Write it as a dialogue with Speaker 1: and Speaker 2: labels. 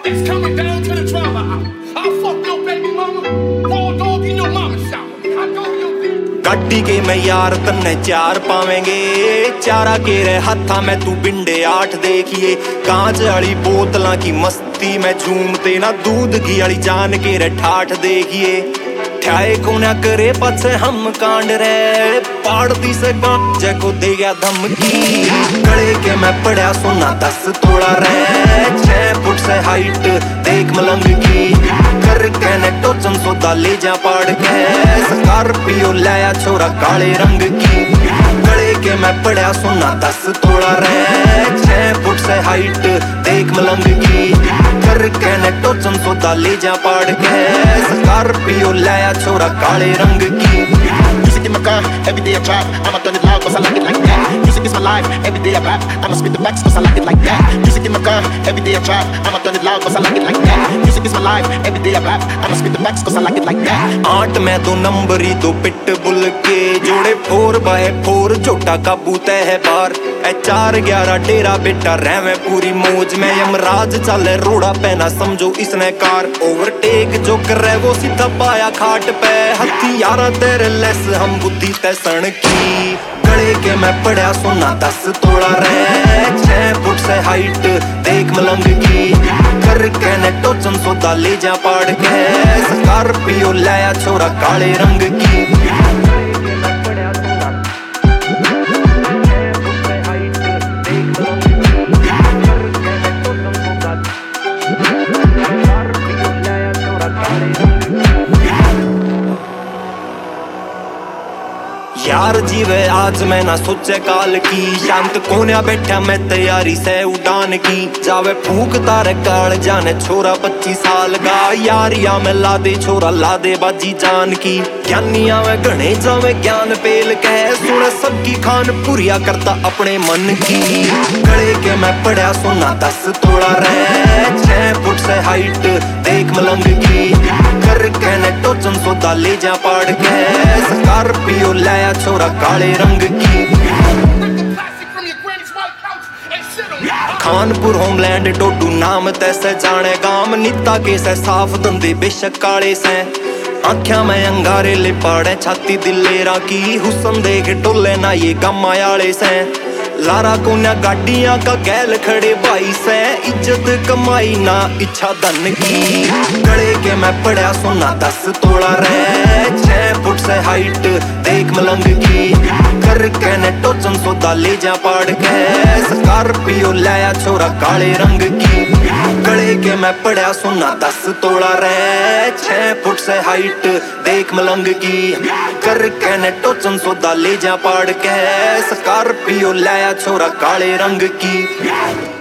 Speaker 1: It's coming down to the drama hour. I'll fuck your baby mama, raw dog in your mama's shower. I know your bitch.
Speaker 2: गाड़ी के मैं यार तन्ने चार पावेंगे, चारा के रे हथा में तू बिंडे 8 देखिए। कांच वाली बोतलां की मस्ती में झूमते ना, दूध की वाली जान के रे ठाठ देखिए। ठाए को ना करे पछे हम कांड रे, पाड़ती से गांजे को दे गया धमकी। गले के मैं पड़ा सोना 10 तोड़ा रे, 6 फुट से हाइट देख मलंग की। कर कहने टोचन सोदा ले जा पाड़ के, स्कॉर्पियो लाया छोरा काले रंग की। गले के मैं पड़ा सोना 10 तोड़ा रे, 6 फुट से हाइट देख मलंग की। कर कहने टोचन सोदा ले जा पाड़ के, स्कॉर्पियो लाया छोरा काले रंग की।
Speaker 3: Music in my car, every day I drive, I'ma turn it loud cause I like it like that. Music is my life, every day I rap, I'ma spit the facts cause I like it like that. Music in my car, every day I drive, I'ma turn it loud cause I like it like that. Music is my life, every day I rap, I'ma spit the facts cause I like it like that.
Speaker 2: 8 में 2 नंबरी 2 pitbull के जोड़े 4x4 जोटा काबूते है बार। 4-11 डेरा बेटा रहवे पूरी मौज में, यमराज चले रोड़ा पहना समझो इसने कार। ओवरटेक जो करे वो सीधा पाया खाट पे, हथियारा तेरे लेस हम बुद्धि तैसन की। गले के मैं पड़ा सोना 10 तोड़ा रे, 6 फुट से हाइट देख मलंग की। कर कहने टोचन सोदा ले जा पाड़ के, स्कॉर्पियो लाया छोरा काले रंग की। यार जीवे आज मैं ना सोचे काल की, शांत कोन्या बैठा मैं तैयारी से उड़ान की। जावे फूक तारे काल जाने छोरा 25 साल का, यारिया में ला दे छोरा ला दे बाजी जान की। ज्ञानिया में गणे जावे ज्ञान पेल कह, सुने सबकी खान पुरिया करता अपने मन की। गले के मैं पड़ा सोना 10 तोड़ा रे, 6 फुट से हाइट देख मलंग की। कर कहने टोचन सोदा ले जा पाड़ के, स्कॉर्पियो लाया छोरा काले रंग की। खानपुर होमलैंड डोडू नाम तैसे जाने गाम, नीता के से साफ धंधे बेशक काले से। आँख्या में अंगारे ले पाड़े छाती दिलेरा की, हुसन देख टोले ना ये गमायाले से। लारा कोन्या गाड़ियां का गैल खड़े भाई से, इज्जत कमाई ना इच्छा धन की। गले के मैं पड़ा सोना 10 तोड़ा रे, 6 फुट से हाइट देख मलंग की। कर कहने टोचन सोदा ले जा पाड़ के, स्कॉर्पियो लाया छोरा काले रंग की। गले के मैं पड़ा सोना 10 तोड़ा रे, 6 फुट से हाइट देख मलंग की। कर कहने टोचन सोदा ले जा पाड़ के, स्कॉर्पियो लाया छोरा काले रंग की।